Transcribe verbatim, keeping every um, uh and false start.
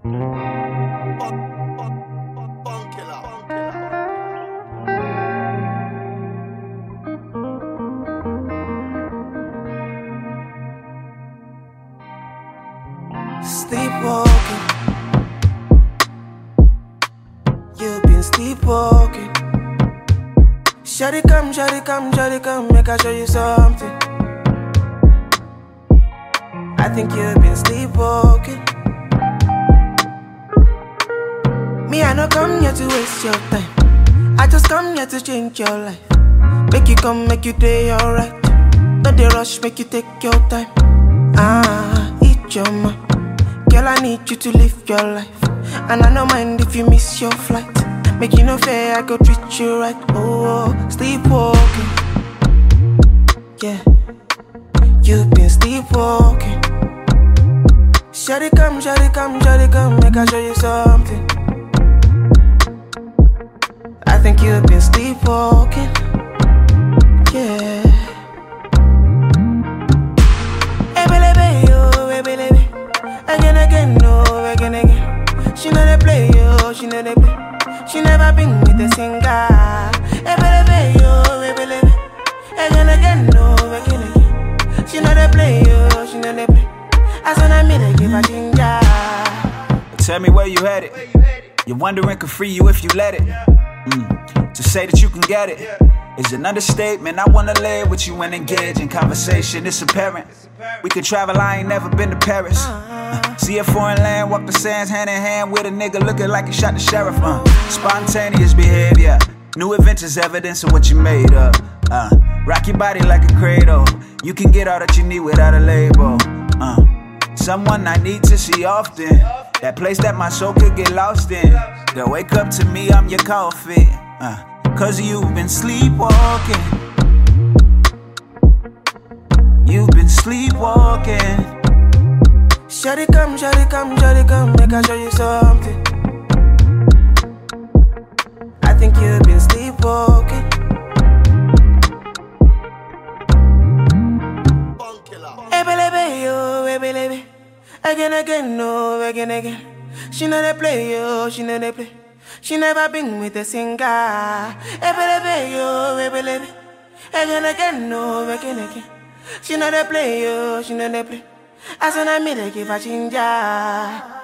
Sleepwalking, you've been sleepwalking. Shawty come, shawty come, shawty come, make I show you something. I think you've been sleepwalking. Me, I no come here to waste your time. I just come here to change your life. Make you come, make you day alright. Not the rush, make you take your time. Ah, eat your mind. Girl, I need you to live your life. And I don't mind if you miss your flight. Make you no fair, I go treat you right. Oh, sleepwalking. Yeah, you've been sleepwalking. Shawty come, shawty come, shawty come, make I show you something. I think you've been sleepwalking. Yeah. Again, again, no, again, again. She know they play, yo, she know they play. She never been with a singer. Ebelebe, yo, ebelebe. Again, again, no, again, again. She know they play, yo, she know they play. As when I meet her, give her ginger. Tell me where you headed. You're wondering could free you if you let it. Mm. To say that you can get it is an understatement. I wanna lay with you and engage in conversation. It's apparent we could travel. I ain't never been to Paris. Uh, see a foreign land, walk the sands hand in hand with a nigga looking like he shot the sheriff. Uh, spontaneous behavior, new adventures, evidence of what you made of. Uh, rock your body like a cradle. You can get all that you need without a label. Uh, someone I need to see often. That place that my soul could get lost in. They'll wake up to me, I'm your coffee. Uh, Cause you've been sleepwalking. You've been sleepwalking. Shawty come, shawty come, shawty come, make I show you something. I think you've been sleepwalking. Ebelebe, yo, ebelebe. Again, again, no, again, again. She know they play, yo, she know they play. She never been with a singer. Ebelebe, yo, ebelebe. Again, again, no, again, again. She know they play, yo, she know they play. As when I meet her, give her ginger.